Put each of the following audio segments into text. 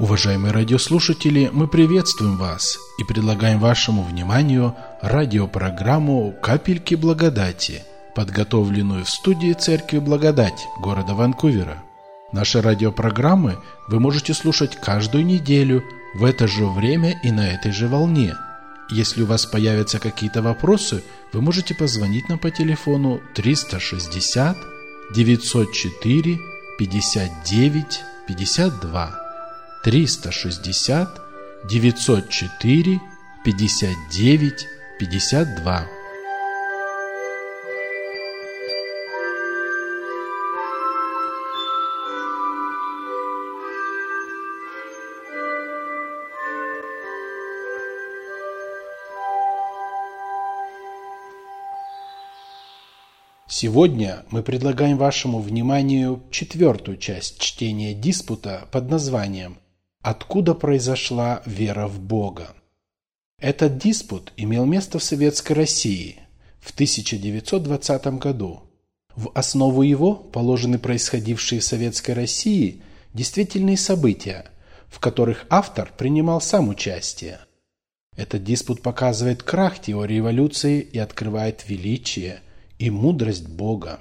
Уважаемые радиослушатели, мы приветствуем вас и предлагаем вашему вниманию радиопрограмму «Капельки благодати», подготовленную в студии Церкви Благодать города Ванкувера. Наши радиопрограммы вы можете слушать каждую неделю в это же время и на этой же волне. Если у вас появятся какие-то вопросы, вы можете позвонить нам по телефону 360 904 59 52. 360 904 59 52. Сегодня мы предлагаем вашему вниманию четвертую часть чтения диспута под названием «Откуда произошла вера в Бога?». Этот диспут имел место в Советской России в 1920 году. В основу его положены происходившие в Советской России действительные события, в которых автор принимал сам участие. Этот диспут показывает крах теории эволюции и открывает величие и мудрость Бога.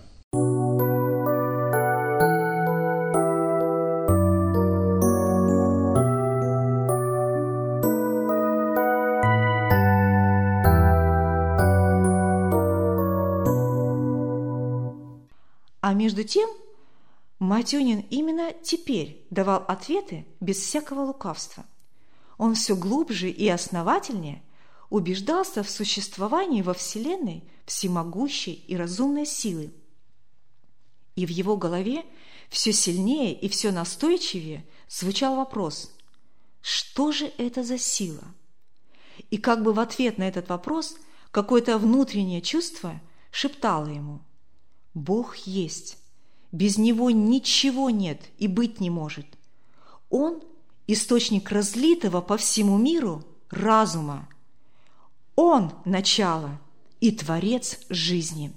А между тем, Матюнин именно теперь давал ответы без всякого лукавства. Он все глубже и основательнее убеждался в существовании во Вселенной всемогущей и разумной силы. И в его голове все сильнее и все настойчивее звучал вопрос: что же это за сила? И как бы в ответ на этот вопрос какое-то внутреннее чувство шептало ему: Бог есть, без Него ничего нет и быть не может. Он – источник разлитого по всему миру разума. Он – начало и творец жизни.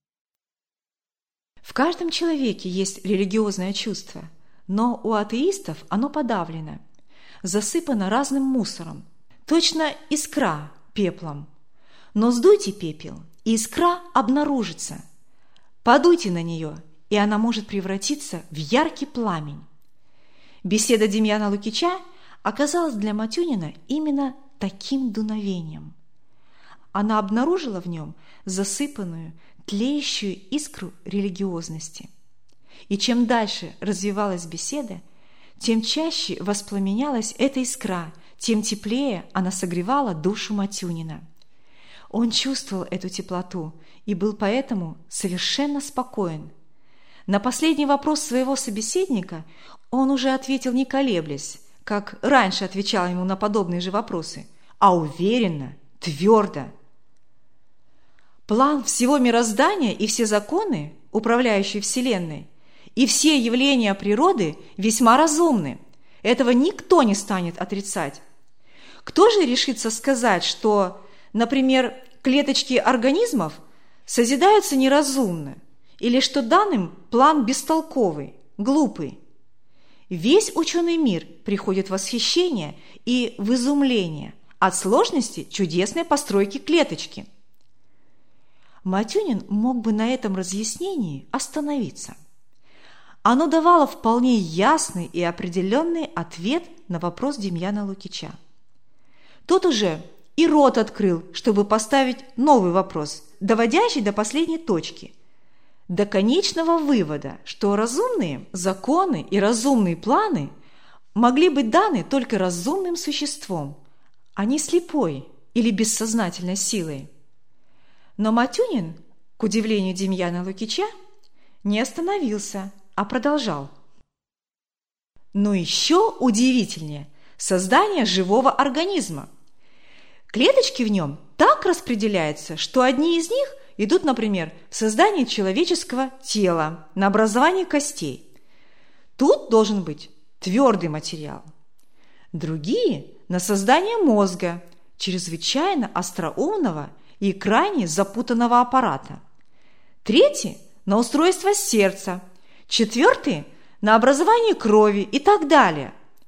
В каждом человеке есть религиозное чувство, но у атеистов оно подавлено, засыпано разным мусором, точно искра пеплом. Но сдуйте пепел, и искра обнаружится. Подуйте на нее, и она может превратиться в яркий пламень. Беседа Демьяна Лукича оказалась для Матюнина именно таким дуновением. Она обнаружила в нем засыпанную, тлеющую искру религиозности. И чем дальше развивалась беседа, тем чаще воспламенялась эта искра, тем теплее она согревала душу Матюнина. Он чувствовал эту теплоту и был поэтому совершенно спокоен. На последний вопрос своего собеседника он уже ответил не колеблясь, как раньше отвечал ему на подобные же вопросы, а уверенно, твердо. План всего мироздания и все законы, управляющие Вселенной, и все явления природы весьма разумны. Этого никто не станет отрицать. Кто же решится сказать, что, например, клеточки организмов созидаются неразумно, или что данным план бестолковый, глупый? Весь ученый мир приходит в восхищение и в изумление от сложности чудесной постройки клеточки. Матюнин мог бы на этом разъяснении остановиться. Оно давало вполне ясный и определенный ответ на вопрос Демьяна Лукича. Тот уже и рот открыл, чтобы поставить новый вопрос, доводящий до последней точки, до конечного вывода, что разумные законы и разумные планы могли быть даны только разумным существом, а не слепой или бессознательной силой. Но Матюнин, к удивлению Демьяна Лукича, не остановился, а продолжал. Но еще удивительнее создание живого организма. Клеточки в нем так распределяются, что одни из них идут, например, в создание человеческого тела, на образование костей. Тут должен быть твердый материал. Другие – на создание мозга, чрезвычайно остроумного и крайне запутанного аппарата. Третьи – на устройство сердца. Четвертые – на образование крови и так далее.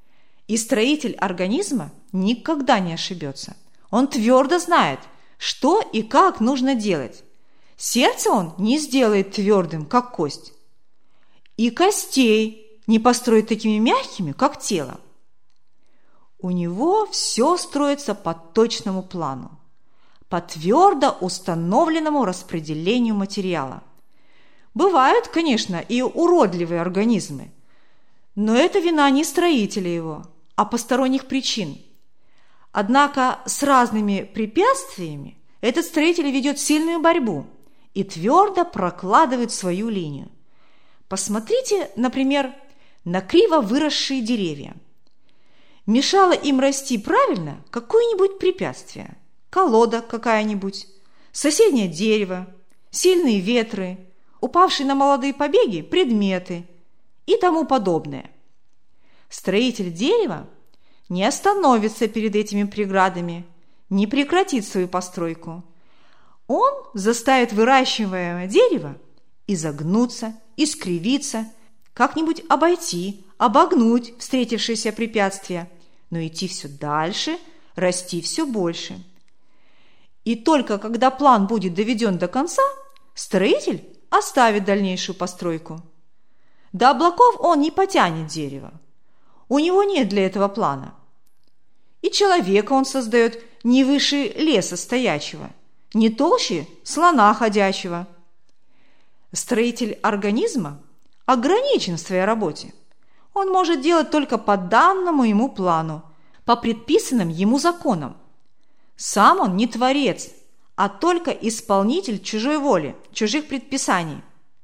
И строитель организма никогда не ошибется. Он твердо знает, что и как нужно делать. Сердце он не сделает твердым, как кость. И костей не построит такими мягкими, как тело. У него все строится по точному плану, по твердо установленному распределению материала. Бывают, конечно, и уродливые организмы, но это вина не строителя его, а посторонних причин. Однако с разными препятствиями этот строитель ведет сильную борьбу и твердо прокладывает свою линию. Посмотрите, например, на криво выросшие деревья. Мешало им расти правильно какое-нибудь препятствие, колода какая-нибудь, соседнее дерево, сильные ветры, упавшие на молодые побеги предметы и тому подобное. Строитель дерева не остановится перед этими преградами, не прекратит свою постройку. Он заставит выращиваемое дерево изогнуться, искривиться, как-нибудь обойти, обогнуть встретившееся препятствие, но идти все дальше, расти все больше. И только когда план будет доведен до конца, строитель оставит дальнейшую постройку. До облаков он не потянет дерево. У него нет для этого плана. И человека он создает не выше леса стоячего, не толще слона ходячего. Строитель организма ограничен в своей работе. Он может делать только по данному ему плану, по предписанным ему законам. Сам он не творец, а только исполнитель чужой воли, чужих предписаний.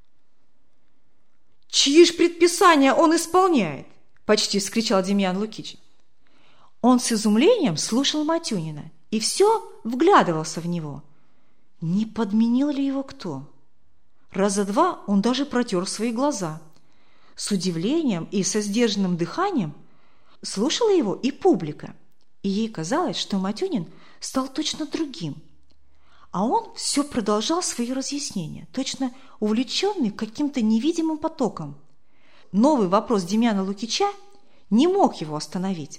«Чьи ж предписания он исполняет?» – почти вскричал Демьян Лукич. Он с изумлением слушал Матюнина и все вглядывался в него. Не подменил ли его кто? Раза два он даже протер свои глаза. С удивлением и со сдержанным дыханием слушала его и публика, и ей казалось, что Матюнин стал точно другим. А он все продолжал свои разъяснения, точно увлеченный каким-то невидимым потоком. Новый вопрос Демьяна Лукича не мог его остановить.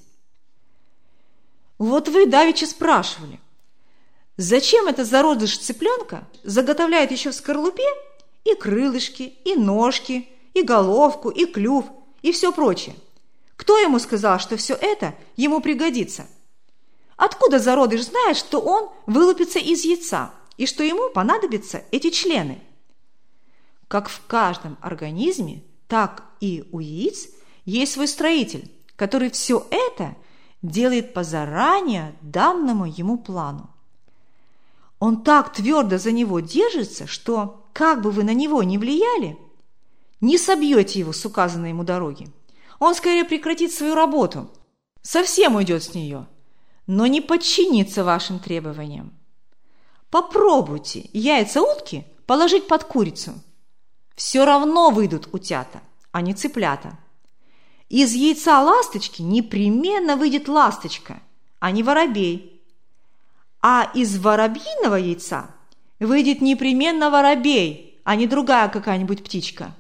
Вот вы давеча спрашивали, зачем этот зародыш цыпленка заготовляет еще в скорлупе и крылышки, и ножки, и головку, и клюв, и все прочее? Кто ему сказал, что все это ему пригодится? Откуда зародыш знает, что он вылупится из яйца и что ему понадобятся эти члены? Как в каждом организме, так и у яиц есть свой строитель, который все это делает по заранее данному ему плану. Он так твердо за него держится, что, как бы вы на него ни влияли, не собьете его с указанной ему дороги. Он скорее прекратит свою работу, совсем уйдет с нее, но не подчинится вашим требованиям. Попробуйте яйца утки положить под курицу. Все равно выйдут утята, а не цыплята. Из яйца ласточки непременно выйдет ласточка, а не воробей. А из воробьиного яйца выйдет непременно воробей, а не другая какая-нибудь птичка.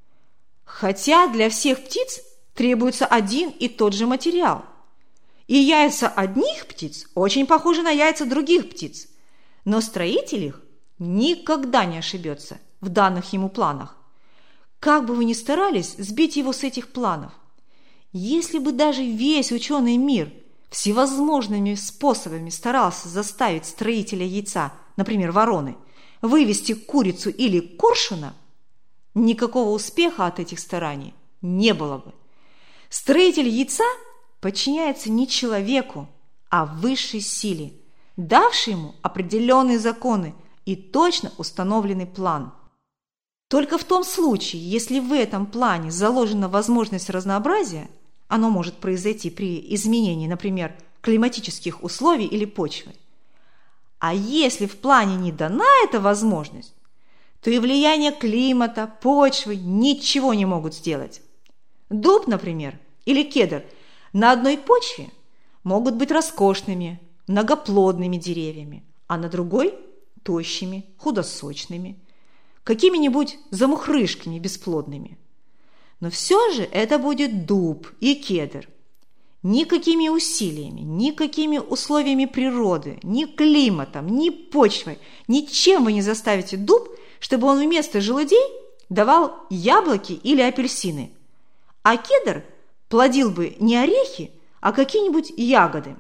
Хотя для всех птиц требуется один и тот же материал. И яйца одних птиц очень похожи на яйца других птиц, но строитель их никогда не ошибется в данных ему планах. Как бы вы ни старались сбить его с этих планов, если бы даже весь ученый мир всевозможными способами старался заставить строителя яйца, например, вороны, вывести курицу или коршуна, никакого успеха от этих стараний не было бы. Строитель яйца подчиняется не человеку, а высшей силе, давшей ему определенные законы и точно установленный план. Только в том случае, если в этом плане заложена возможность разнообразия, оно может произойти при изменении, например, климатических условий или почвы. А если в плане не дана эта возможность, то и влияние климата, почвы ничего не могут сделать. Дуб, например, или кедр на одной почве могут быть роскошными, многоплодными деревьями, а на другой – тощими, худосочными, какими-нибудь замухрышками бесплодными. Но все же это будет дуб и кедр. Никакими усилиями, никакими условиями природы, ни климатом, ни почвой, ничем вы не заставите дуб, чтобы он вместо желудей давал яблоки или апельсины. А кедр плодил бы не орехи, а какие-нибудь ягоды.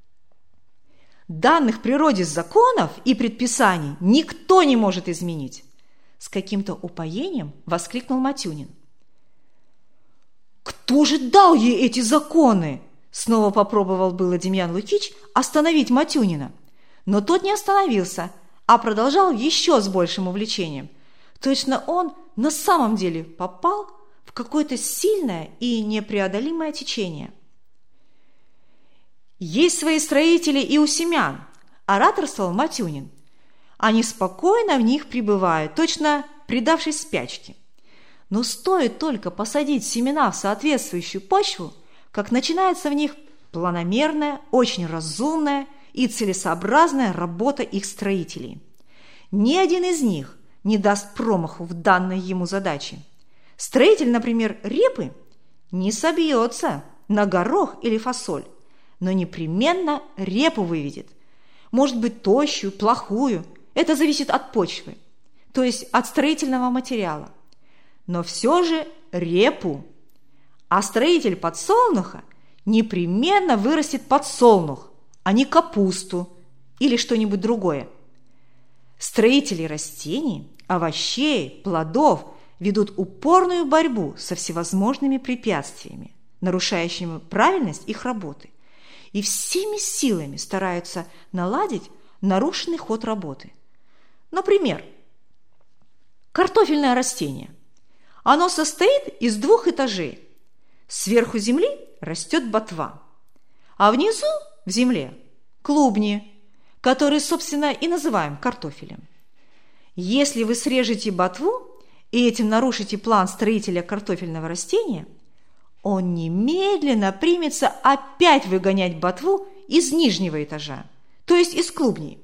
Данных природе законов и предписаний никто не может изменить. С каким-то упоением воскликнул Матюнин. «Кто же дал ей эти законы?» Снова попробовал было Демьян Лукич остановить Матюнина. Но тот не остановился, а продолжал еще с большим увлечением. Точно он на самом деле попал в какое-то сильное и непреодолимое течение. «Есть свои строители и у семян», – ораторствовал Матюнин. «Они спокойно в них пребывают, точно предавшись спячке. Но стоит только посадить семена в соответствующую почву, как начинается в них планомерная, очень разумная и целесообразная работа их строителей. Ни один из них не даст промаху в данной ему задаче. Строитель, например, репы, не собьется на горох или фасоль, но непременно репу выведет. Может быть, тощую, плохую, это зависит от почвы, то есть от строительного материала. Но все же репу. А строитель подсолнуха непременно вырастет подсолнух, а не капусту или что-нибудь другое. Строители растений, овощей, плодов ведут упорную борьбу со всевозможными препятствиями, нарушающими правильность их работы, и всеми силами стараются наладить нарушенный ход работы. Например, картофельное растение. Оно состоит из 2 этажей. Сверху земли растет ботва, а внизу, в земле, клубни, которые, собственно, и называем картофелем. Если вы срежете ботву и этим нарушите план строителя картофельного растения, он немедленно примется опять выгонять ботву из нижнего этажа, то есть из клубней.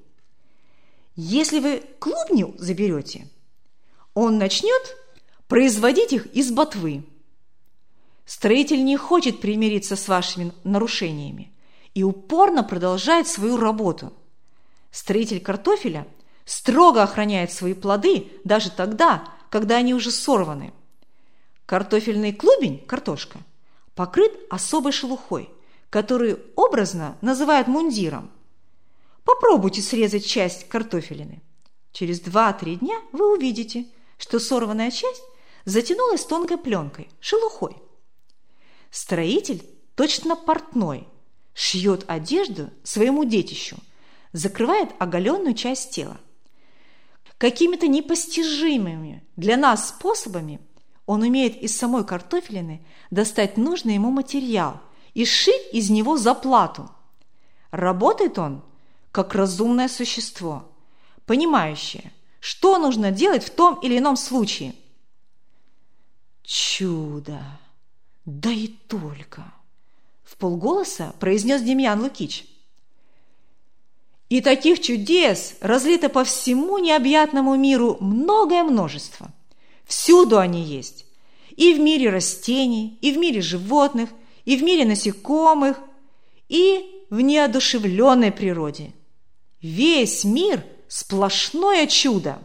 Если вы клубню заберете, он начнет производить их из ботвы. Строитель не хочет примириться с вашими нарушениями и упорно продолжает свою работу. Строитель картофеля строго охраняет свои плоды даже тогда, когда они уже сорваны. Картофельный клубень, картошка, покрыт особой шелухой, которую образно называют мундиром. Попробуйте срезать часть картофелины. Через 2-3 дня вы увидите, что сорванная часть затянулась тонкой пленкой, шелухой. Строитель, точно портной, шьет одежду своему детищу, закрывает оголенную часть тела. Какими-то непостижимыми для нас способами он умеет из самой картофелины достать нужный ему материал и сшить из него заплату. Работает он как разумное существо, понимающее, что нужно делать в том или ином случае. Чудо! Да и только! Вполголоса произнес Демьян Лукич. И таких чудес разлито по всему необъятному миру многое множество. Всюду они есть. И в мире растений, и в мире животных, и в мире насекомых, и в неодушевленной природе. Весь мир – сплошное чудо.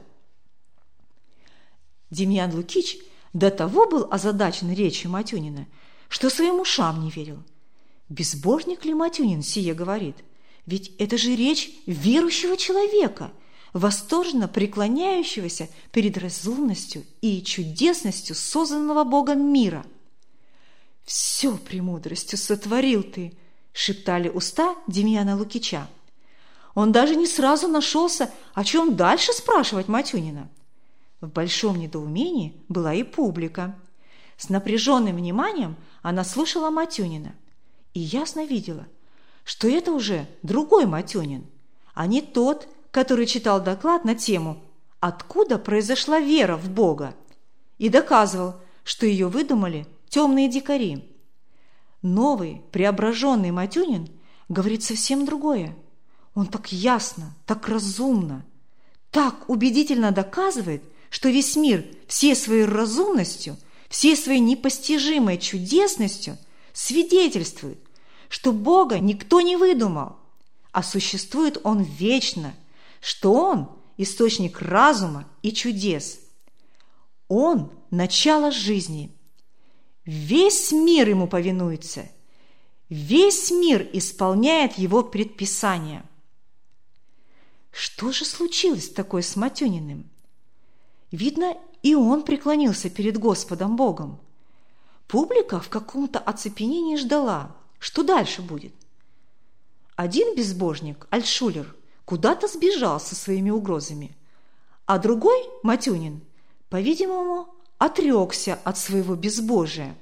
Демьян Лукич до того был озадачен речью Матюнина, что своим ушам не верил. Безбожник ли Матюнин сие говорит? Ведь это же речь верующего человека, восторженно преклоняющегося перед разумностью и чудесностью созданного Богом мира. «Все премудростью сотворил ты», – шептали уста Демьяна Лукича. Он даже не сразу нашелся, о чем дальше спрашивать Матюнина. В большом недоумении была и публика. С напряженным вниманием она слушала Матюнина и ясно видела, что это уже другой Матюнин, а не тот, который читал доклад на тему «Откуда произошла вера в Бога?» и доказывал, что ее выдумали темные дикари. Новый, преображенный Матюнин говорит совсем другое. Он так ясно, так разумно, так убедительно доказывает, что весь мир всей своей разумностью, всей своей непостижимой чудесностью свидетельствует, что Бога никто не выдумал, а существует Он вечно, что Он – источник разума и чудес. Он – начало жизни. Весь мир Ему повинуется, весь мир исполняет Его предписания. Что же случилось такое с Матюниным? Видно, и он преклонился перед Господом Богом. Публика в каком-то оцепенении ждала, что дальше будет. Один безбожник, Альтшулер, куда-то сбежал со своими угрозами, а другой, Матюнин, по-видимому, отрекся от своего безбожия.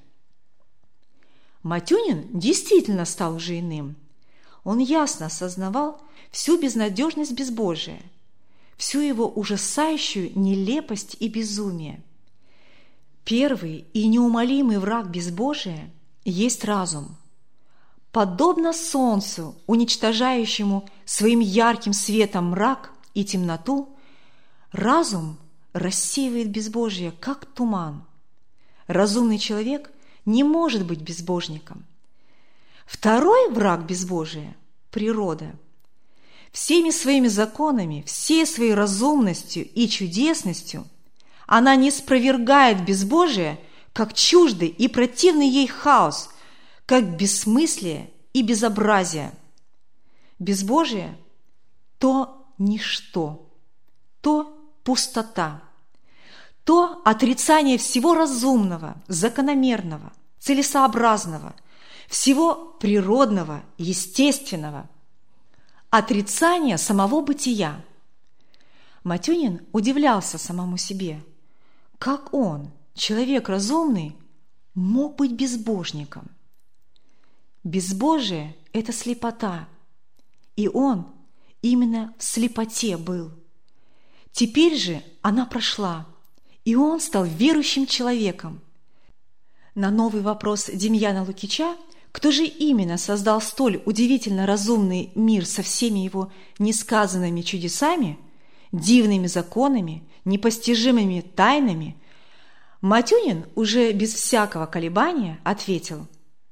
Матюнин действительно стал уже иным. Он ясно осознавал всю безнадежность безбожия, всю его ужасающую нелепость и безумие. Первый и неумолимый враг безбожия есть разум. Подобно солнцу, уничтожающему своим ярким светом мрак и темноту, разум рассеивает безбожие, как туман. Разумный человек не может быть безбожником. Второй враг безбожия – природа. Всеми своими законами, всей своей разумностью и чудесностью она не спровергает безбожие, как чуждый и противный ей хаос, как бессмыслие и безобразие. Безбожие – то ничто, то пустота, то отрицание всего разумного, закономерного, целесообразного, всего природного, естественного, отрицание самого бытия. Матюнин удивлялся самому себе, как он, человек разумный, мог быть безбожником. Безбожие – это слепота, и он именно в слепоте был. Теперь же она прошла, и он стал верующим человеком. На новый вопрос Демьяна Лукича, кто же именно создал столь удивительно разумный мир со всеми его несказанными чудесами, дивными законами, непостижимыми тайнами, Матюнин уже без всякого колебания ответил: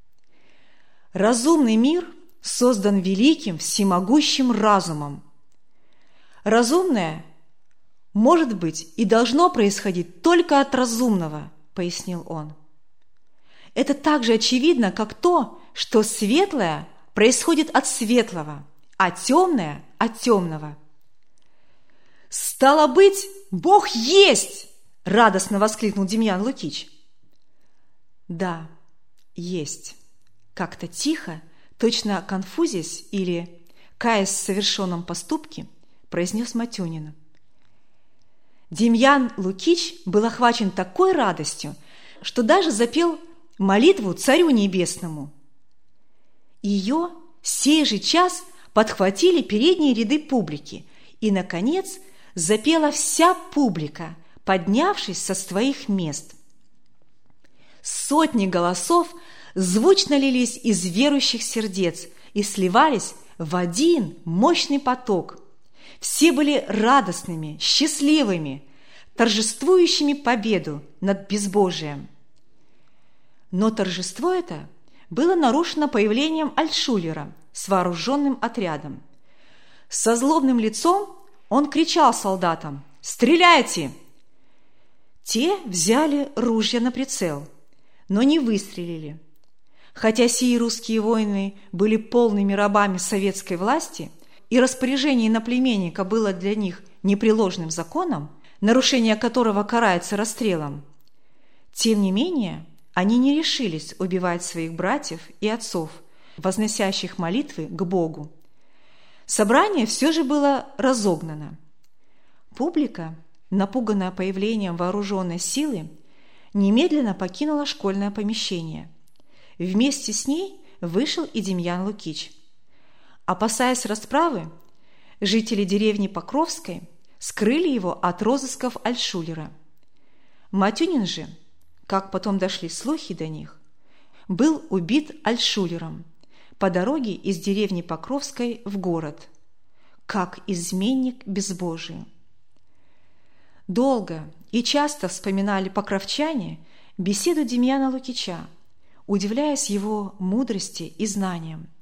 «Разумный мир создан великим всемогущим разумом. Разумное может быть и должно происходить только от разумного», пояснил он. Это так же очевидно, как то, что светлое происходит от светлого, а темное – от темного. «Стало быть, Бог есть!» – радостно воскликнул Демьян Лукич. «Да, есть», – как-то тихо, точно конфузясь или каясь в совершенном поступке, произнес Матюнин. Демьян Лукич был охвачен такой радостью, что даже запел молитву Царю Небесному. Ее сей же час подхватили передние ряды публики, и, наконец, запела вся публика, поднявшись со своих мест. Сотни голосов звучно лились из верующих сердец и сливались в один мощный поток. Все были радостными, счастливыми, торжествующими победу над безбожием. Но торжество это было нарушено появлением Альтшулера с вооруженным отрядом. Со злобным лицом он кричал солдатам: «Стреляйте!» Те взяли ружья на прицел, но не выстрелили. Хотя сии русские воины были полными рабами советской власти, и распоряжение иноплеменника было для них непреложным законом, нарушение которого карается расстрелом, тем не менее они не решились убивать своих братьев и отцов, возносящих молитвы к Богу. Собрание все же было разогнано. Публика, напуганная появлением вооруженной силы, немедленно покинула школьное помещение. Вместе с ней вышел и Демьян Лукич. Опасаясь расправы, жители деревни Покровской скрыли его от розысков Альтшулера. Матюнин же, как потом дошли слухи до них, был убит Альтшулером по дороге из деревни Покровской в город, как изменник безбожию. Долго и часто вспоминали покровчане беседу Демьяна Лукича, удивляясь его мудрости и знаниям.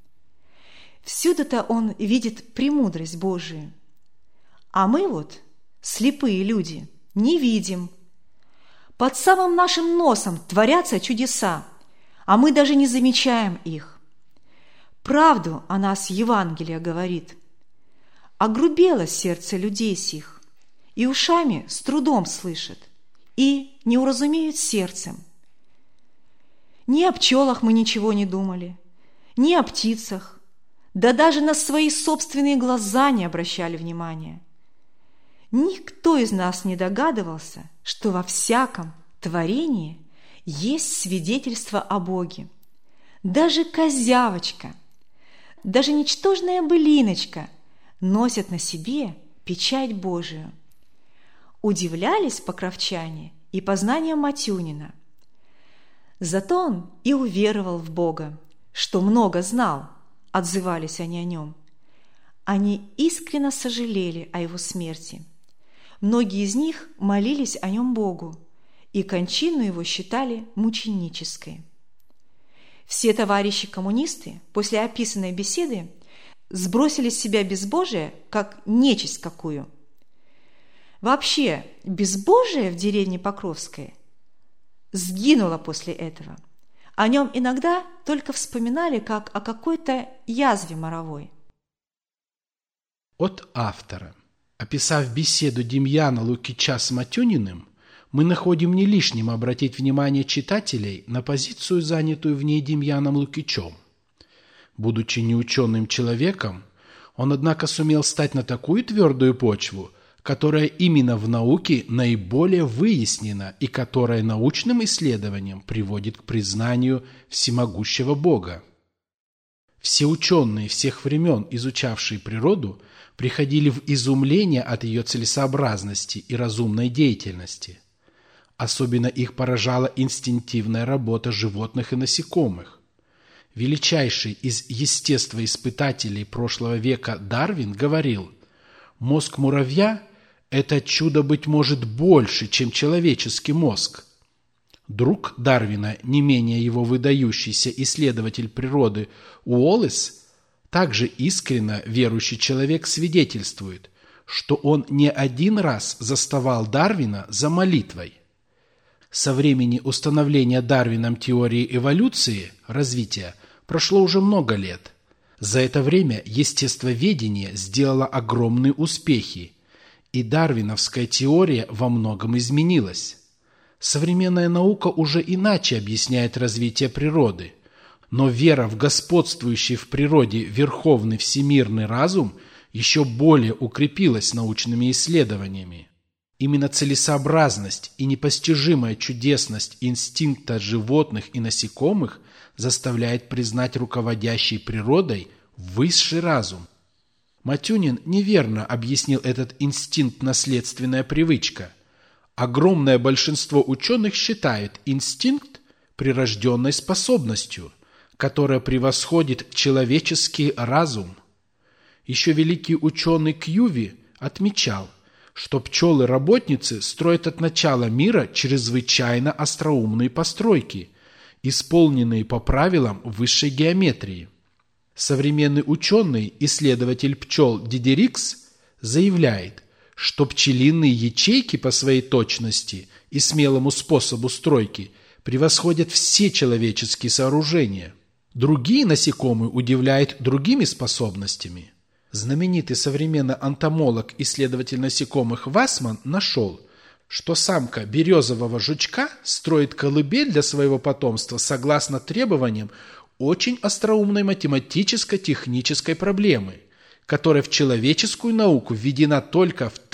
Всюду-то он видит премудрость Божию. А мы вот, слепые люди, не видим. Под самым нашим носом творятся чудеса, а мы даже не замечаем их. Правду о нас Евангелие говорит. Огрубело сердце людей сих, и ушами с трудом слышат, и не уразумеют сердцем. Ни о пчелах мы ничего не думали, ни о птицах, да даже на свои собственные глаза не обращали внимания. Никто из нас не догадывался, что во всяком творении есть свидетельство о Боге. Даже козявочка, даже ничтожная былиночка носят на себе печать Божию. Удивлялись покровчане и познаниям Матюнина. Зато он и уверовал в Бога, что много знал, отзывались они о нем. Они искренне сожалели о его смерти. Многие из них молились о нем Богу, и кончину его считали мученической. Все товарищи-коммунисты после описанной беседы сбросили с себя безбожие, как нечисть какую. Вообще, безбожие в деревне Покровской сгинуло после этого. О нем иногда только вспоминали, как о какой-то язве моровой. От автора. Описав беседу Демьяна Лукича с Матюниным, мы находим не лишним обратить внимание читателей на позицию, занятую в ней Демьяном Лукичем. Будучи неученым человеком, он, однако, сумел стать на такую твердую почву, которая именно в науке наиболее выяснена и которая научным исследованием приводит к признанию всемогущего Бога. Все ученые всех времен, изучавшие природу, приходили в изумление от ее целесообразности и разумной деятельности. Особенно их поражала инстинктивная работа животных и насекомых. Величайший из естествоиспытателей прошлого века Дарвин говорил: «Мозг муравья – это чудо, быть может, больше, чем человеческий мозг». Друг Дарвина, не менее его выдающийся исследователь природы Уоллес, также искренне верующий человек, свидетельствует, что он не один раз заставал Дарвина за молитвой. Со времени установления Дарвином теории эволюции, развития, прошло уже много лет. За это время естествоведение сделало огромные успехи, и дарвиновская теория во многом изменилась. Современная наука уже иначе объясняет развитие природы, но вера в господствующий в природе верховный всемирный разум еще более укрепилась научными исследованиями. Именно целесообразность и непостижимая чудесность инстинкта животных и насекомых заставляет признать руководящей природой высший разум. Матюнин неверно объяснил этот инстинкт наследственная привычка. Огромное большинство ученых считает инстинкт прирожденной способностью, которая превосходит человеческий разум. Еще великий ученый Кьюви отмечал, что пчелы-работницы строят от начала мира чрезвычайно остроумные постройки, исполненные по правилам высшей геометрии. Современный ученый, исследователь пчел Дидерикс, заявляет, что пчелиные ячейки по своей точности и смелому способу стройки превосходят все человеческие сооружения. Другие насекомые удивляют другими способностями. Знаменитый современный энтомолог, исследователь насекомых Вассман нашел, что самка березового жучка строит колыбель для своего потомства согласно требованиям очень остроумной математическо-технической проблемы, которая в человеческую науку введена только в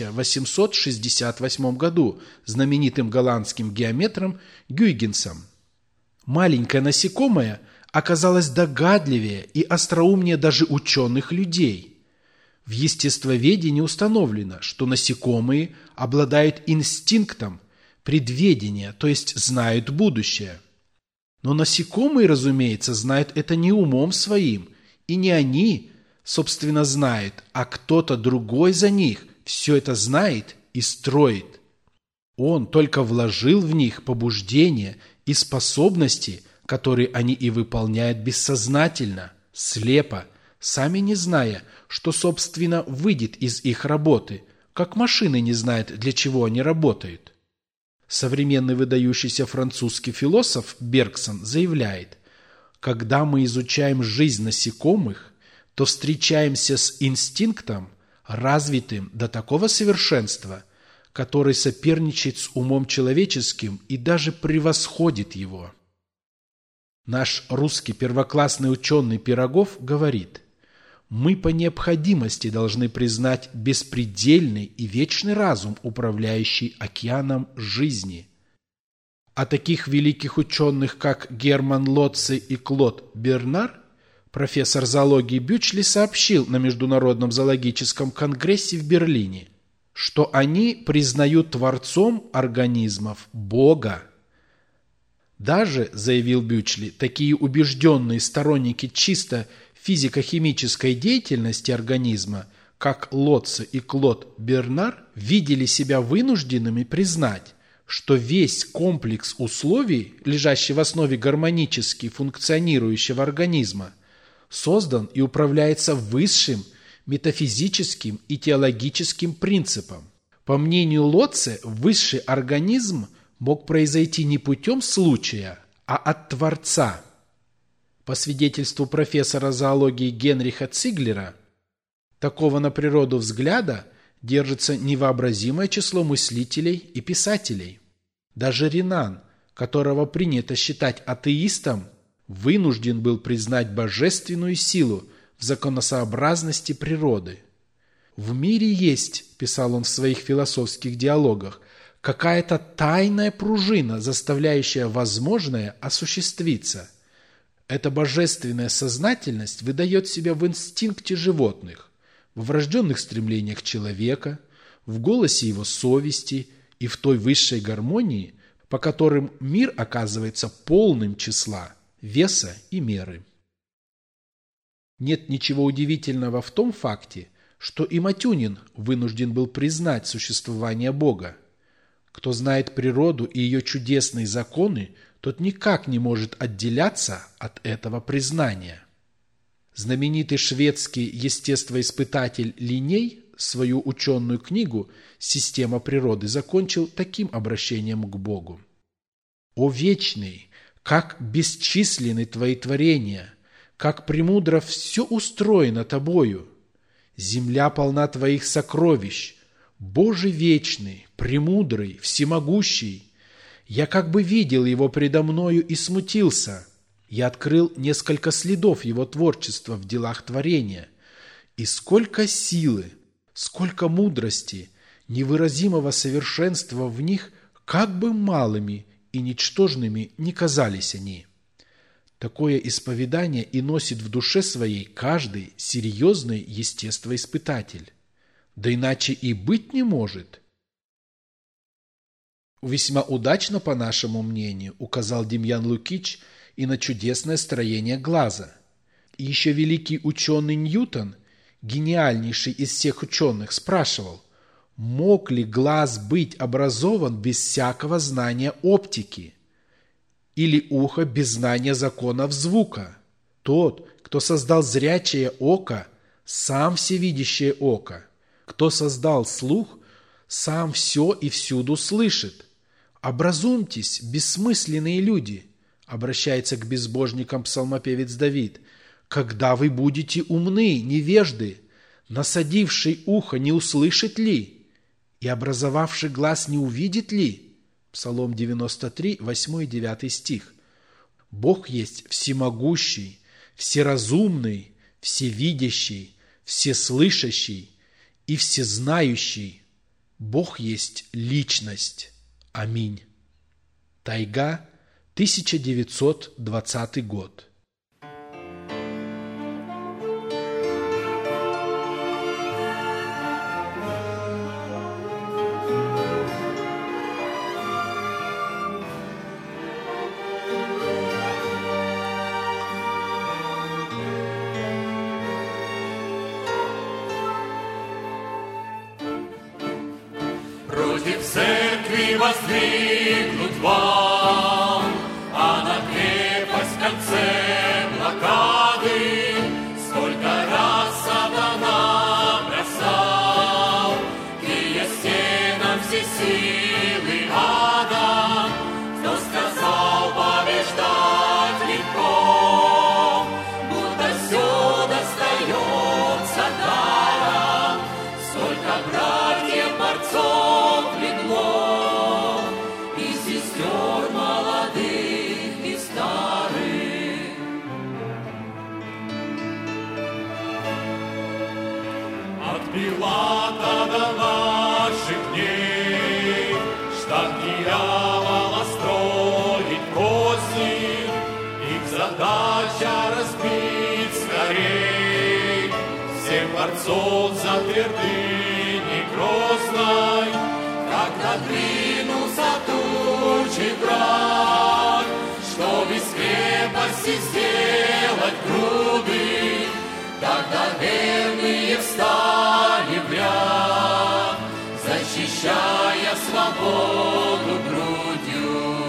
1868 году знаменитым голландским геометром Гюйгенсом. Маленькое насекомое оказалось догадливее и остроумнее даже ученых людей. В естествоведении установлено, что насекомые обладают инстинктом предведения, то есть знают будущее. Но насекомые, разумеется, знают это не умом своим, и не они, собственно, знают, а кто-то другой за них все это знает и строит. Он только вложил в них побуждения и способности, которые они и выполняют бессознательно, слепо, сами не зная, что, собственно, выйдет из их работы, как машины не знают, для чего они работают. Современный выдающийся французский философ Бергсон заявляет: когда мы изучаем жизнь насекомых, то встречаемся с инстинктом, развитым до такого совершенства, который соперничает с умом человеческим и даже превосходит его. Наш русский первоклассный ученый Пирогов говорит: мы по необходимости должны признать беспредельный и вечный разум, управляющий океаном жизни. А таких великих ученых, как Герман Лотце и Клод Бернар, профессор зоологии Бючли сообщил на Международном зоологическом конгрессе в Берлине, что они признают творцом организмов Бога. Даже, заявил Бючли, такие убежденные сторонники чисто физико-химической деятельности организма, как Лотце и Клод Бернар, видели себя вынужденными признать, что весь комплекс условий, лежащий в основе гармонически функционирующего организма, создан и управляется высшим метафизическим и теологическим принципом. По мнению Лотце, высший организм мог произойти не путем случая, а от Творца. По свидетельству профессора зоологии Генриха Циглера, такого на природу взгляда держится невообразимое число мыслителей и писателей. Даже Ренан, которого принято считать атеистом, вынужден был признать божественную силу в законосообразности природы. «В мире есть, – писал он в своих философских диалогах, – какая-то тайная пружина, заставляющая возможное осуществиться. Эта божественная сознательность выдает себя в инстинкте животных, в врожденных стремлениях человека, в голосе его совести и в той высшей гармонии, по которым мир оказывается полным числа, веса и меры». Нет ничего удивительного в том факте, что и Матюнин вынужден был признать существование Бога. Кто знает природу и ее чудесные законы, тот никак не может отделяться от этого признания. Знаменитый шведский естествоиспытатель Линней свою ученую книгу «Система природы» закончил таким обращением к Богу: «О вечный, как бесчисленны твои творения, как премудро все устроено тобою! Земля полна твоих сокровищ, Боже вечный, премудрый, всемогущий! Я как бы видел его предо мною и смутился. Я открыл несколько следов его творчества в делах творения. И сколько силы, сколько мудрости, невыразимого совершенства в них, как бы малыми и ничтожными не казались они». Такое исповедание и носит в душе своей каждый серьезный естествоиспытатель. Да иначе и быть не может. Весьма удачно, по нашему мнению, указал Демьян Лукич и на чудесное строение глаза. И еще великий ученый Ньютон, гениальнейший из всех ученых, спрашивал, мог ли глаз быть образован без всякого знания оптики? Или ухо без знания законов звука? Тот, кто создал зрячее око, сам всевидящее око. Кто создал слух, сам все и всюду слышит. Образумьтесь, бессмысленные люди, обращается к безбожникам псалмопевец Давид, когда вы будете умны, невежды, насадивший ухо не услышит ли? И образовавший глаз не увидит ли? Псалом 93, 8 и 9 стих. Бог есть всемогущий, всеразумный, всевидящий, всеслышащий и всезнающий. Бог есть личность. Аминь. Тайга, 1920 год. Против церкви воздвигнут вам, а на крепость в конце блокады сколько раз Пилата до наших дней, штаб дьявола строить козни, их задача разбить скорей всех борцов за твердыни грозной. Когда двинулся тучи враг, чтоб из крепости сделать груды, тогда верные встали в ряд, защищая свободу грудью.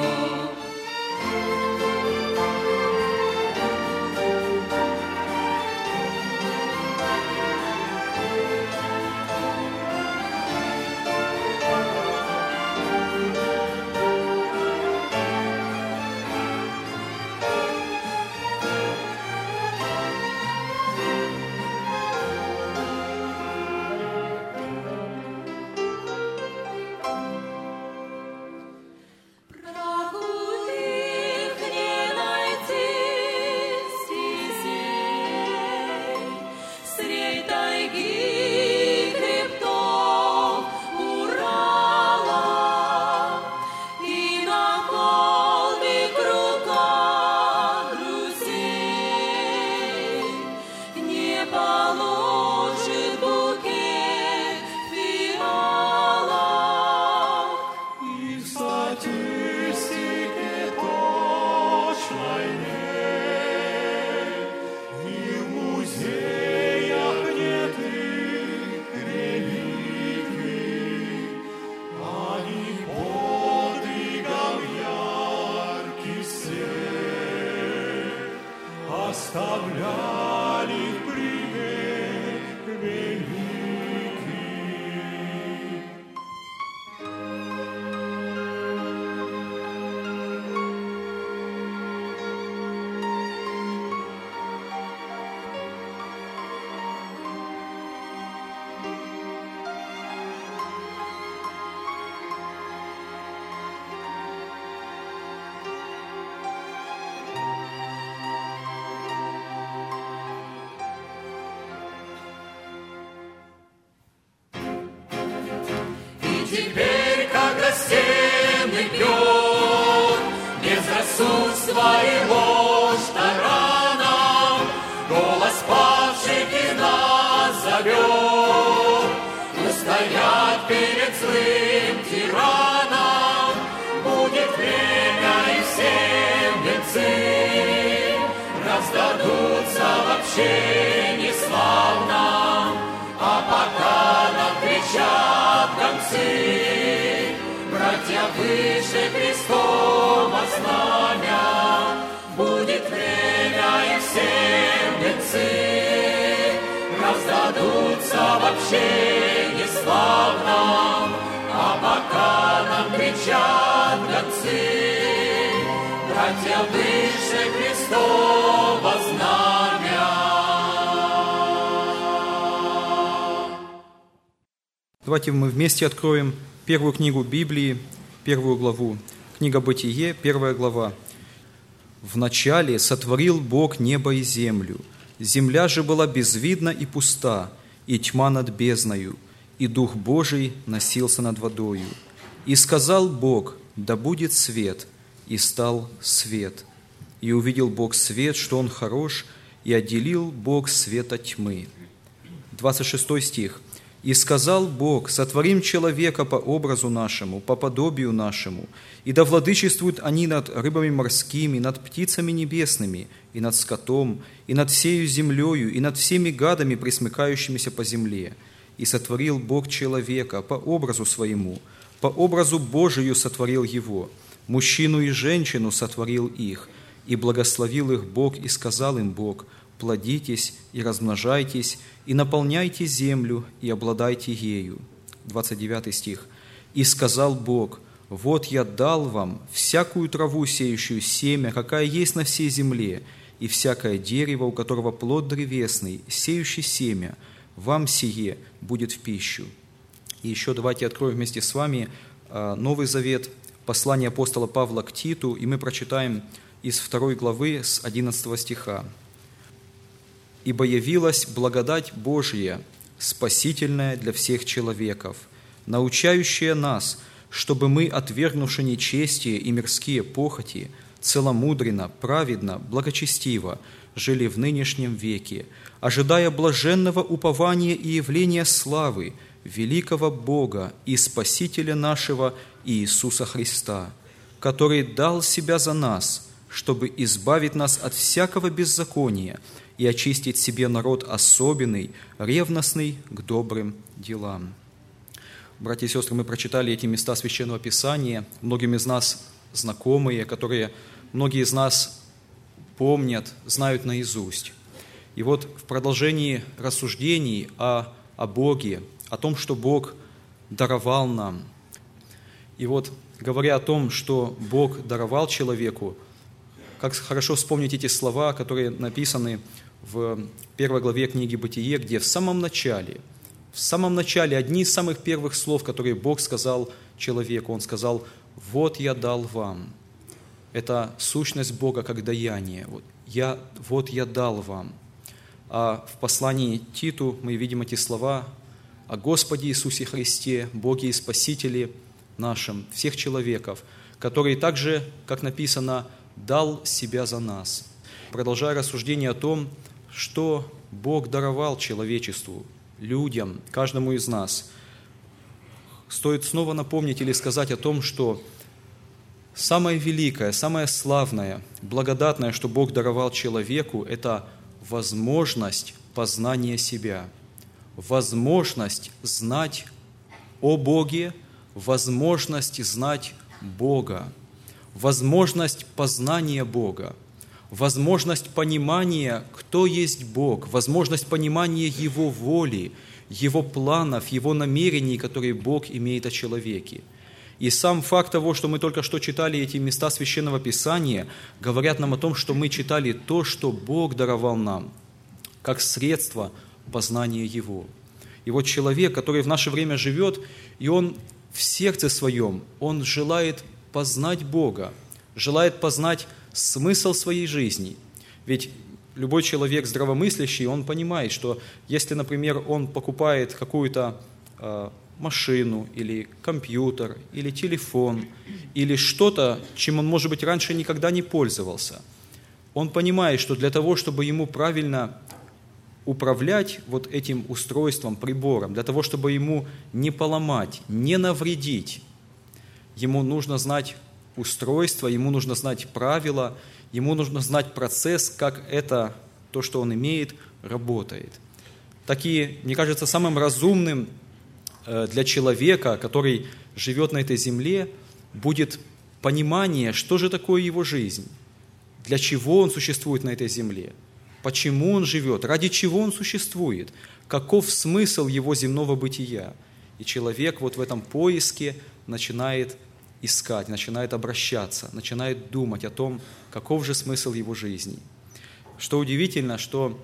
Оставляли пример великий. Теперь, когда стены бьет безрассудство и ложь тараном, голос павших и нас зовет устоять перед злым тираном. Будет время, и все венцы раздадутся в общении славном, а пока нам кричат гонцы, братья, выше Христово знамя. Будет время, и все венцы раздадутся в общении славном, а пока нам кричат гонцы, братья, выше Христово знамя. Давайте мы вместе откроем первую книгу Библии, первую главу. Книга Бытие, 1 глава. «Вначале сотворил Бог небо и землю. Земля же была безвидна и пуста, и тьма над бездною, и Дух Божий носился над водою. И сказал Бог: да будет свет, и стал свет. И увидел Бог свет, что он хорош, и отделил Бог свет от тьмы». 26 стих. «И сказал Бог: сотворим человека по образу нашему, по подобию нашему, и да владычествуют они над рыбами морскими, над птицами небесными, и над скотом, и над всею землею, и над всеми гадами, пресмыкающимися по земле. И сотворил Бог человека по образу своему, по образу Божию сотворил его, мужчину и женщину сотворил их, и благословил их Бог, и сказал им Бог: плодитесь и размножайтесь, и наполняйте землю, и обладайте ею». 29 стих. «И сказал Бог: вот я дал вам всякую траву, сеющую семя, какая есть на всей земле, и всякое дерево, у которого плод древесный, сеющий семя, вам сие будет в пищу». И еще давайте откроем вместе с вами Новый Завет, послание апостола Павла к Титу, и мы прочитаем из 2 главы с 11 стиха. «Ибо явилась благодать Божья, спасительное для всех человеков, научающее нас, чтобы мы, отвергнувши нечестие и мирские похоти, целомудренно, праведно, благочестиво жили в нынешнем веке, ожидая блаженного упования и явления славы великого Бога и Спасителя нашего Иисуса Христа, который дал Себя за нас, чтобы избавить нас от всякого беззакония и очистить себе народ особенный, ревностный к добрым делам». Братья и сестры, мы прочитали эти места Священного Писания, многим из нас знакомые, которые многие из нас помнят, знают наизусть. И вот в продолжении рассуждений о Боге, о том, что Бог даровал нам, и вот говоря о том, что Бог даровал человеку, как хорошо вспомнить эти слова, которые написаны в 1 главе книги «Бытие», где в самом начале, одни из самых первых слов, которые Бог сказал человеку, Он сказал: «Вот я дал вам». Это сущность Бога как даяние. Вот я дал вам. А в послании Титу мы видим эти слова о Господе Иисусе Христе, Боге и Спасителе нашем, всех человеков, который также, как написано, дал Себя за нас. Продолжая рассуждение о том, что Бог даровал человечеству, людям, каждому из нас, стоит снова напомнить или сказать о том, что самое великое, самое славное, благодатное, что Бог даровал человеку, это возможность познания себя, возможность знать о Боге, возможность знать Бога, возможность познания Бога, возможность понимания, кто есть Бог, возможность понимания Его воли, Его планов, Его намерений, которые Бог имеет о человеке. И сам факт того, что мы только что читали эти места Священного Писания, говорят нам о том, что мы читали то, что Бог даровал нам, как средство познания Его. И вот человек, который в наше время живет, и он в сердце своем, он желает познать Бога, желает познать смысл своей жизни. Ведь любой человек здравомыслящий, он понимает, что если, например, он покупает какую-то машину или компьютер, или телефон, или что-то, чем он, может быть, раньше никогда не пользовался, он понимает, что для того, чтобы ему правильно управлять вот этим устройством, прибором, для того, чтобы ему не поломать, не навредить, ему нужно знать устройство, ему нужно знать правила, ему нужно знать процесс, как это, то, что он имеет, работает. Такие, мне кажется, самым разумным для человека, который живет на этой земле, будет понимание, что же такое его жизнь, для чего он существует на этой земле, почему он живет, ради чего он существует, каков смысл его земного бытия. И человек вот в этом поиске начинает искать, начинает обращаться, начинает думать о том, каков же смысл его жизни. Что удивительно, что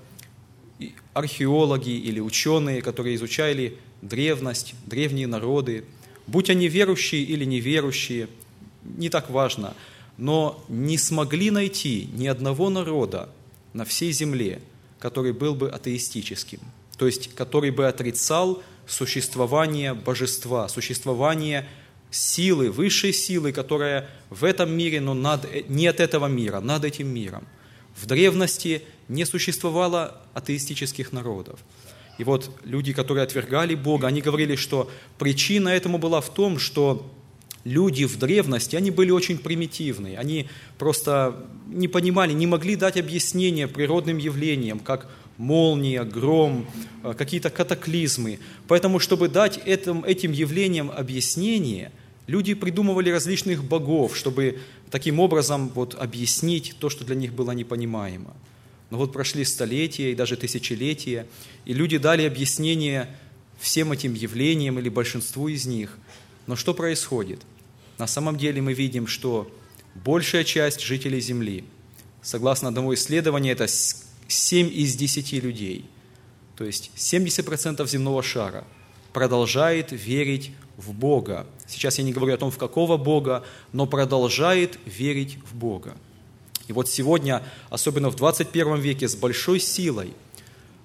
археологи или ученые, которые изучали древность, древние народы, будь они верующие или неверующие, не так важно, но не смогли найти ни одного народа на всей земле, который был бы атеистическим, то есть который бы отрицал существование божества, существование силы, высшей силы, которая в этом мире, но не от этого мира, над этим миром. В древности не существовало атеистических народов. И вот люди, которые отвергали Бога, они говорили, что причина этому была в том, что люди в древности, они были очень примитивные, они просто не понимали, не могли дать объяснение природным явлениям, как молния, гром, какие-то катаклизмы. Поэтому, чтобы дать этим явлениям объяснение, люди придумывали различных богов, чтобы таким образом вот объяснить то, что для них было непонимаемо. Но вот прошли столетия и даже тысячелетия, и люди дали объяснение всем этим явлениям или большинству из них. Но что происходит? На самом деле мы видим, что большая часть жителей Земли, согласно одному исследованию, это 7 из 10 людей, то есть 70% земного шара, продолжает верить в Бога. Сейчас я не говорю о том, в какого Бога, но продолжает верить в Бога. И вот сегодня, особенно в 21 веке, с большой силой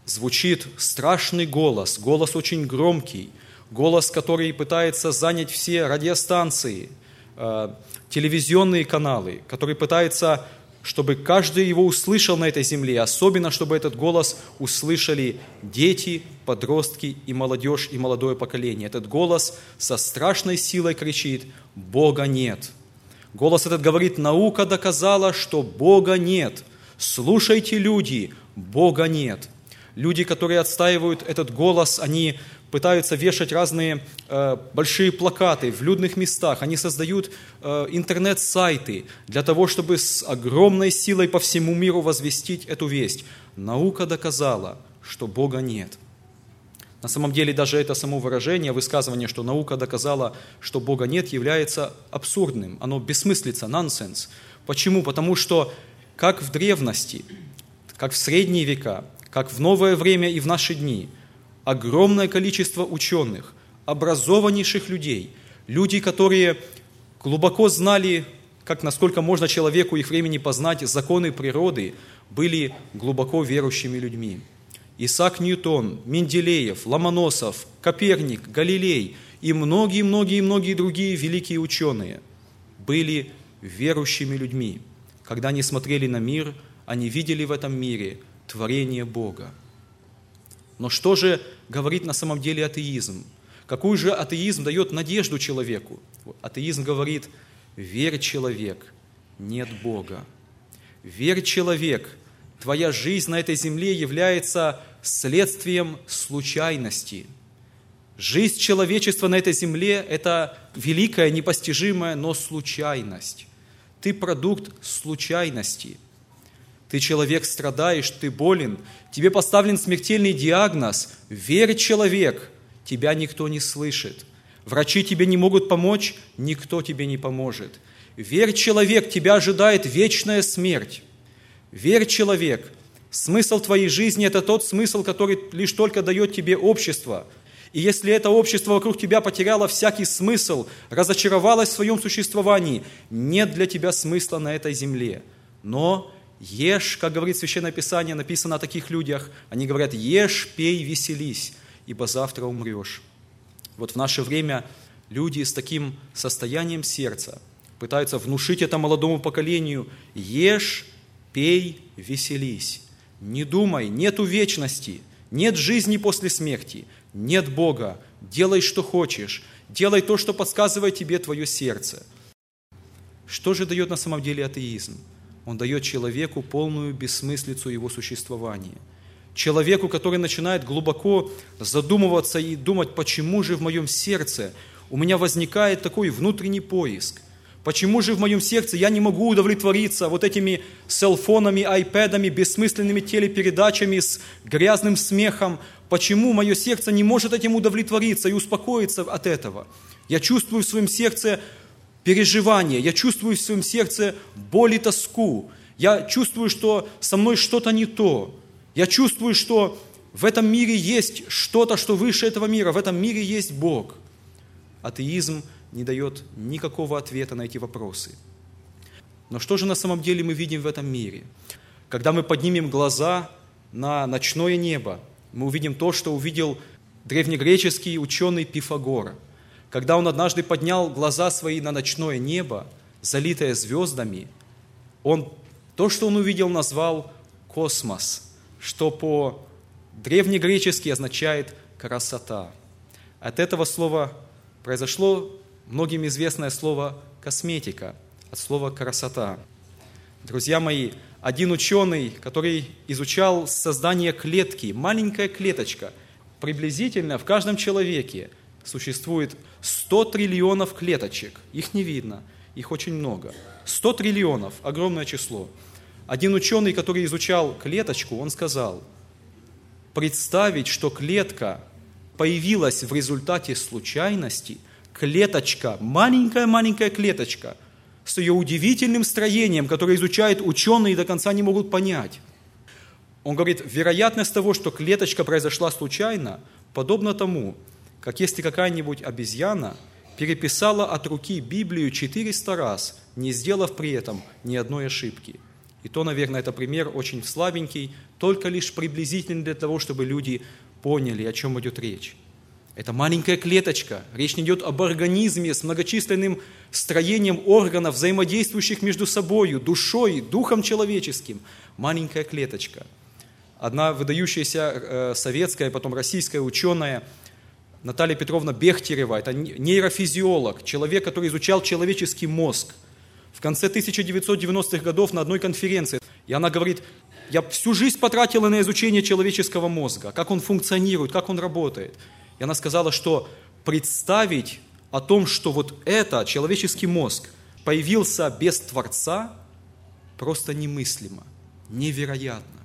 звучит страшный голос, голос очень громкий, голос, который пытается занять все радиостанции, телевизионные каналы, который пытается, чтобы каждый его услышал на этой земле, особенно, чтобы этот голос услышали дети, подростки и молодежь, и молодое поколение. Этот голос со страшной силой кричит: «Бога нет». Голос этот говорит: наука доказала, что Бога нет. Слушайте, люди, Бога нет. Люди, которые отстаивают этот голос, они пытаются вешать разные большие плакаты в людных местах. Они создают интернет-сайты для того, чтобы с огромной силой по всему миру возвестить эту весть. Наука доказала, что Бога нет. На самом деле, даже это само выражение, высказывание, что наука доказала, что Бога нет, является абсурдным. Оно бессмыслица, нонсенс. Почему? Потому что как в древности, как в средние века, как в новое время и в наши дни, огромное количество ученых, образованнейших людей, люди, которые глубоко знали, как насколько можно человеку их времени познать, законы природы, были глубоко верующими людьми. Исаак Ньютон, Менделеев, Ломоносов, Коперник, Галилей и многие другие великие ученые были верующими людьми. Когда они смотрели на мир, они видели в этом мире творение Бога. Но что же говорит на самом деле атеизм? Какую же атеизм дает надежду человеку? Атеизм говорит: верь, человек, нет Бога. Верь, человек, твоя жизнь на этой земле является следствием случайности. Жизнь человечества на этой земле – это великая, непостижимая, но случайность. Ты продукт случайности. Ты, человек, страдаешь, ты болен, тебе поставлен смертельный диагноз. Верь, человек, тебя никто не слышит. Врачи тебе не могут помочь, никто тебе не поможет. Верь, человек, тебя ожидает вечная смерть. Верь, человек, смысл твоей жизни – это тот смысл, который лишь только дает тебе общество. И если это общество вокруг тебя потеряло всякий смысл, разочаровалось в своем существовании, нет для тебя смысла на этой земле. Но ешь, как говорит Священное Писание, написано о таких людях, они говорят: ешь, пей, веселись, ибо завтра умрешь. Вот в наше время люди с таким состоянием сердца пытаются внушить это молодому поколению: ешь, пей, веселись. Не думай, нету вечности, нет жизни после смерти, нет Бога. Делай, что хочешь, делай то, что подсказывает тебе твое сердце. Что же дает на самом деле атеизм? Он дает человеку полную бессмыслицу его существования. Человеку, который начинает глубоко задумываться и думать: почему же в моем сердце у меня возникает такой внутренний поиск? Почему же в моем сердце я не могу удовлетвориться вот этими селфонами, айпэдами, бессмысленными телепередачами с грязным смехом? Почему мое сердце не может этим удовлетвориться и успокоиться от этого? Я чувствую в своем сердце переживания, я чувствую в своем сердце боль и тоску. Я чувствую, что со мной что-то не то. Я чувствую, что в этом мире есть что-то, что выше этого мира. В этом мире есть Бог. Атеизм не дает никакого ответа на эти вопросы. Но что же на самом деле мы видим в этом мире? Когда мы поднимем глаза на ночное небо, мы увидим то, что увидел древнегреческий ученый Пифагор. Когда он однажды поднял глаза свои на ночное небо, залитое звездами, то, что он увидел, назвал космос, что по-древнегречески означает «красота». От этого слова произошло многим известное слово «косметика», от слова «красота». Друзья мои, один ученый, который изучал создание клетки, маленькая клеточка, приблизительно в каждом человеке существует 100 триллионов клеточек. Их не видно, их очень много. 100 триллионов, огромное число. Один ученый, который изучал клеточку, он сказал: представить, что клетка появилась в результате случайности, клеточка, маленькая клеточка, с ее удивительным строением, которое изучают ученые и до конца не могут понять. Он говорит, вероятность того, что клеточка произошла случайно, подобна тому, как если какая-нибудь обезьяна переписала от руки Библию 400 раз, не сделав при этом ни одной ошибки. И то, наверное, это пример очень слабенький, только лишь приблизительный для того, чтобы люди поняли, о чем идет речь. Это маленькая клеточка. Речь не идет об организме с многочисленным строением органов, взаимодействующих между собой, душой, духом человеческим. Маленькая клеточка. Одна выдающаяся советская, потом российская ученая Наталья Петровна Бехтерева, это нейрофизиолог, человек, который изучал человеческий мозг. В конце 1990-х годов на одной конференции, и она говорит: я всю жизнь потратила на изучение человеческого мозга, как он функционирует, как он работает. И она сказала, что представить о том, что вот это, человеческий мозг, появился без Творца, просто немыслимо, невероятно.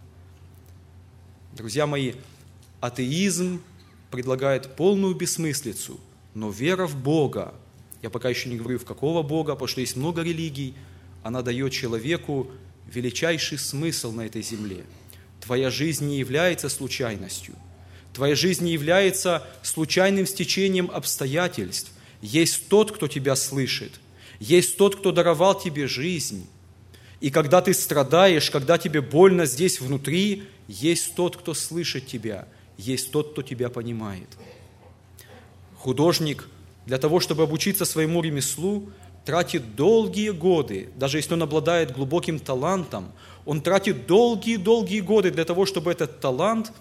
Друзья мои, атеизм предлагает полную бессмыслицу, но вера в Бога, я пока еще не говорю в какого Бога, потому что есть много религий, она дает человеку величайший смысл на этой земле. Твоя жизнь не является случайностью. Твоя жизнь не является случайным стечением обстоятельств. Есть тот, кто тебя слышит. Есть тот, кто даровал тебе жизнь. И когда ты страдаешь, когда тебе больно здесь внутри, есть тот, кто слышит тебя. Есть тот, кто тебя понимает. Художник для того, чтобы обучиться своему ремеслу, тратит долгие годы, даже если он обладает глубоким талантом, он тратит долгие годы для того, чтобы этот талант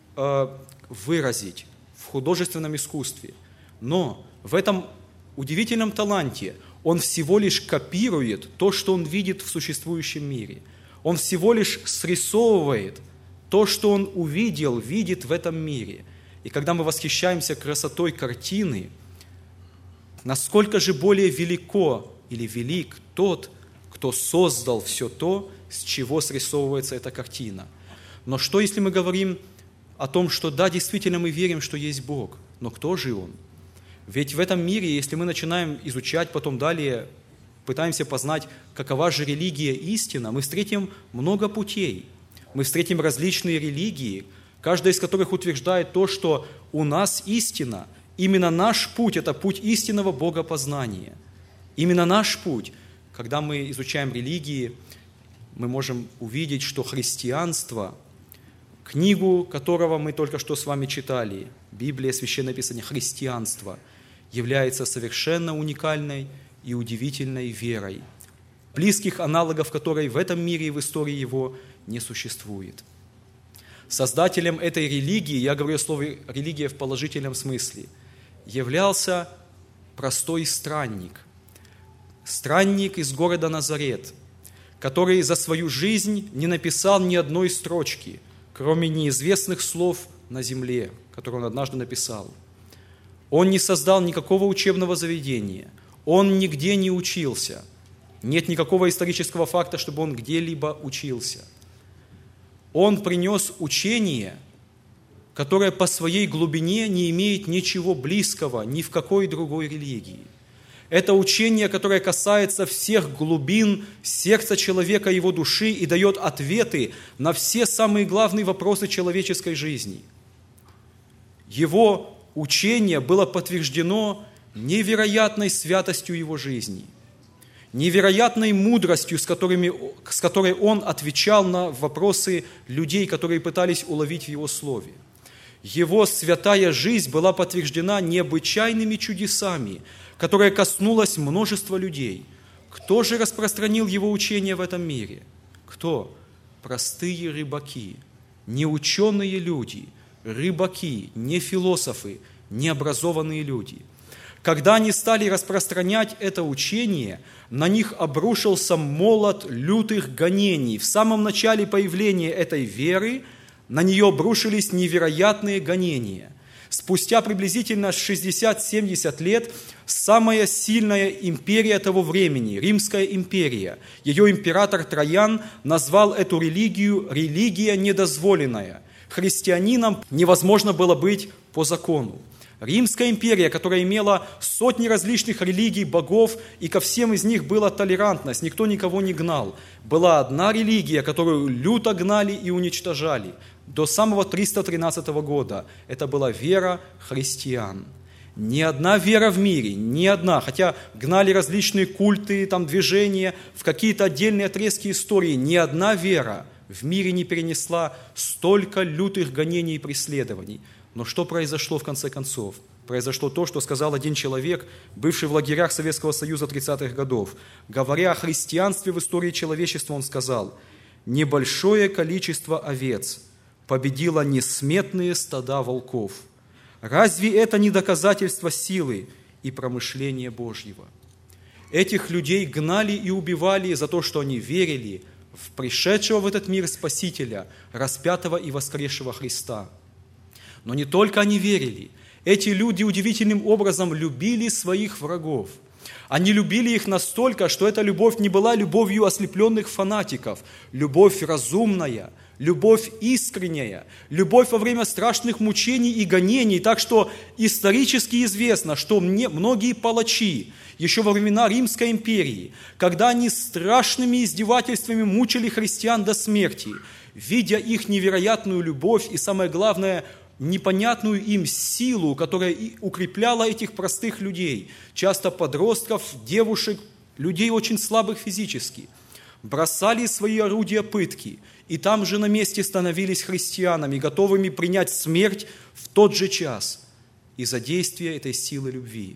выразить в художественном искусстве. Но в этом удивительном таланте он всего лишь копирует то, что он видит в существующем мире. Он всего лишь срисовывает то, что он увидел, видит в этом мире. И когда мы восхищаемся красотой картины, насколько же более велико или велик тот, кто создал все то, с чего срисовывается эта картина. Но что, если мы говорим о том, что да, действительно мы верим, что есть Бог, но кто же Он? Ведь в этом мире, если мы начинаем изучать, потом далее пытаемся познать, какова же религия истина, мы встретим много путей. Мы встретим различные религии, каждая из которых утверждает то, что у нас истина. Именно наш путь – это путь истинного богопознания. Именно наш путь. Когда мы изучаем религии, мы можем увидеть, что христианство, книгу которого мы только что с вами читали, Библия, Священное Писание, христианство, является совершенно уникальной и удивительной верой, близких аналогов которой в этом мире и в истории его не существует. Создателем этой религии, я говорю о слове «религия» в положительном смысле, являлся простой странник. Странник из города Назарет, который за свою жизнь не написал ни одной строчки, кроме неизвестных слов на земле, которые он однажды написал. Он не создал никакого учебного заведения, он нигде не учился. Нет никакого исторического факта, чтобы он где-либо учился. Он принес учение, которое по своей глубине не имеет ничего близкого ни в какой другой религии. Это учение, которое касается всех глубин сердца человека, его души и дает ответы на все самые главные вопросы человеческой жизни. Его учение было подтверждено невероятной святостью его жизни, невероятной мудростью, с которой он отвечал на вопросы людей, которые пытались уловить в его слове. Его святая жизнь была подтверждена необычайными чудесами, которая коснулась множества людей. Кто же распространил его учение в этом мире? Кто? Простые рыбаки, неученые люди, рыбаки, не философы, необразованные люди. Когда они стали распространять это учение, на них обрушился молот лютых гонений. В самом начале появления этой веры на нее обрушились невероятные гонения. Спустя приблизительно 60-70 лет самая сильная империя того времени, Римская империя, ее император Троян назвал эту религию «религия недозволенная». Христианином невозможно было быть по закону. Римская империя, которая имела сотни различных религий, богов, и ко всем из них была толерантность, никто никого не гнал. Была одна религия, которую люто гнали и уничтожали до самого 313 года. Это была вера христиан. Ни одна вера в мире, ни одна, хотя гнали различные культы, там, движения в какие-то отдельные отрезки истории, ни одна вера в мире не перенесла столько лютых гонений и преследований. Но что произошло в конце концов? Произошло то, что сказал один человек, бывший в лагерях Советского Союза 30-х годов. Говоря о христианстве в истории человечества, он сказал: «Небольшое количество овец победило несметные стада волков. Разве это не доказательство силы и промышления Божьего?» Этих людей гнали и убивали за то, что они верили в пришедшего в этот мир Спасителя, распятого и воскресшего Христа. Но не только они верили. Эти люди удивительным образом любили своих врагов. Они любили их настолько, что эта любовь не была любовью ослепленных фанатиков, любовь разумная, любовь искренняя, любовь во время страшных мучений и гонений. Так что исторически известно, что многие палачи еще во времена Римской империи, когда они страшными издевательствами мучили христиан до смерти, видя их невероятную любовь и, самое главное, непонятную им силу, которая укрепляла этих простых людей, часто подростков, девушек, людей очень слабых физически, бросали свои орудия пытки и там же на месте становились христианами, готовыми принять смерть в тот же час из-за действия этой силы любви.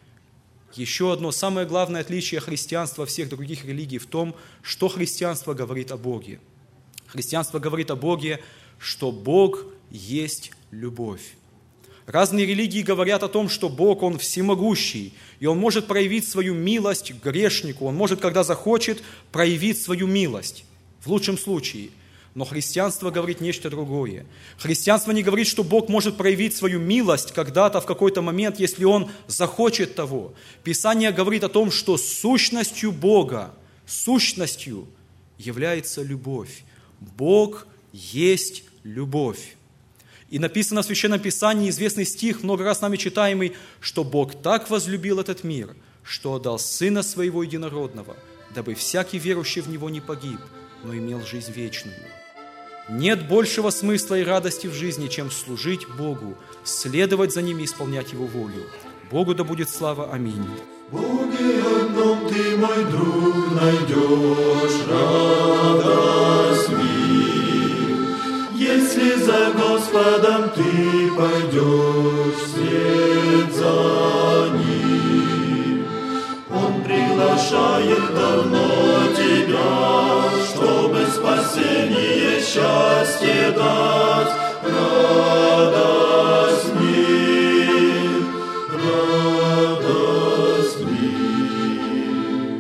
Еще одно самое главное отличие христианства от всех других религий в том, что христианство говорит о Боге. Христианство говорит о Боге, что Бог есть любовь. Разные религии говорят о том, что Бог, Он всемогущий, и Он может проявить свою милость к грешнику, Он может, когда захочет, проявить свою милость, в лучшем случае. Но христианство говорит нечто другое. Христианство не говорит, что Бог может проявить свою милость когда-то, в какой-то момент, если Он захочет того. Писание говорит о том, что сущностью Бога, сущностью является любовь. Бог есть любовь. И написано в Священном Писании, известный стих, много раз нами читаемый, что Бог так возлюбил этот мир, что отдал Сына Своего Единородного, дабы всякий верующий в Него не погиб, но имел жизнь вечную. Нет большего смысла и радости в жизни, чем служить Богу, следовать за Ним и исполнять Его волю. Богу да будет слава. Аминь. В Боге одном ты, мой друг, найдешь радость мир. Если за Господом ты пойдешь вслед за Ним, Он приглашает давно тебя, чтобы спасение, счастье дать, радость мир, радость мир.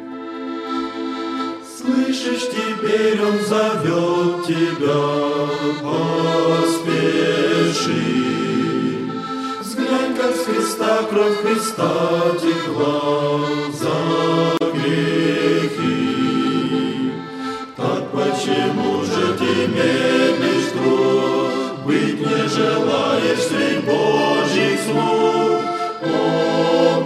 Слышишь, теперь Он зовет тебя, поспеши. Взглянь, как с креста кровь Христа текла за грехи. Так почему же ты медлишь, друг, быть не желаешь средь Божьих слуг? О,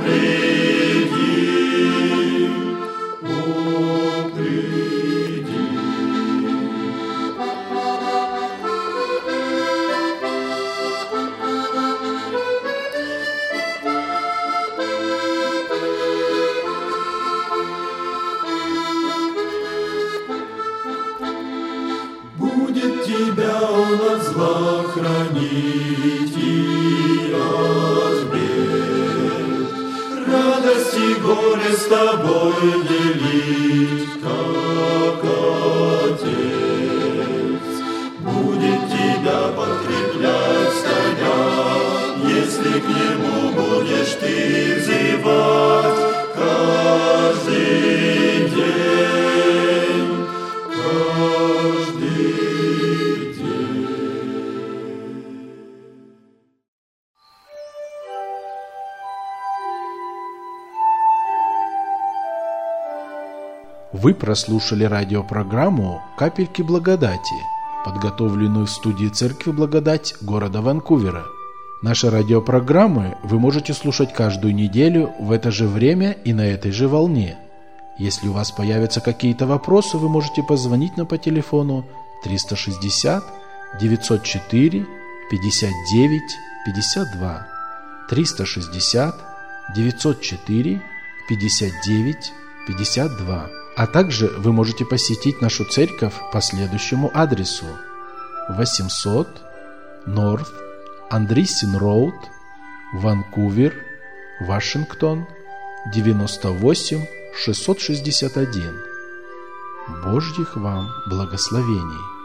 приди, о, приди. Будет тебя Он от зла хранить и от бед, радость и горе с тобой делить, как Отец. Будет тебя подкреплять, стоя, если к Нему будешь ты взывать каждый день, каждый день. Вы прослушали радиопрограмму «Капельки благодати», подготовленную в студии Церкви Благодать города Ванкувера. Наши радиопрограммы вы можете слушать каждую неделю в это же время и на этой же волне. Если у вас появятся какие-то вопросы, вы можете позвонить нам по телефону 360 904 59 52. 360 904 59 52. А также вы можете посетить нашу церковь по следующему адресу: 800 North Andreessen Road, Ванкувер, Вашингтон, 98661. Божьих вам благословений!